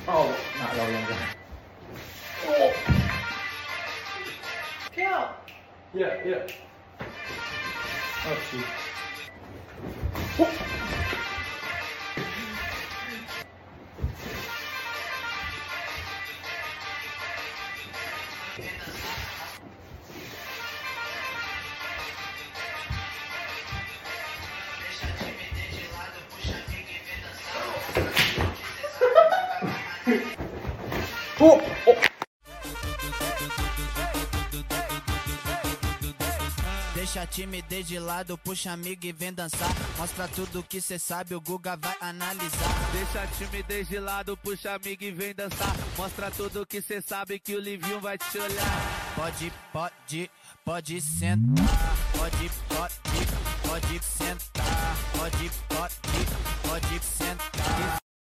Oh, not really. Oh. Kill. Yeah. Oh, shoot. Oh! Deixa a timidez de lado, puxa amigo e vem dançar. Mostra tudo que cê sabe, o Guga vai analisar. Deixa a timidez de lado, puxa amigo e vem dançar. Mostra tudo que cê sabe que o Livinho vai te olhar. Pode sentar. Pode sentar. Pode sentar.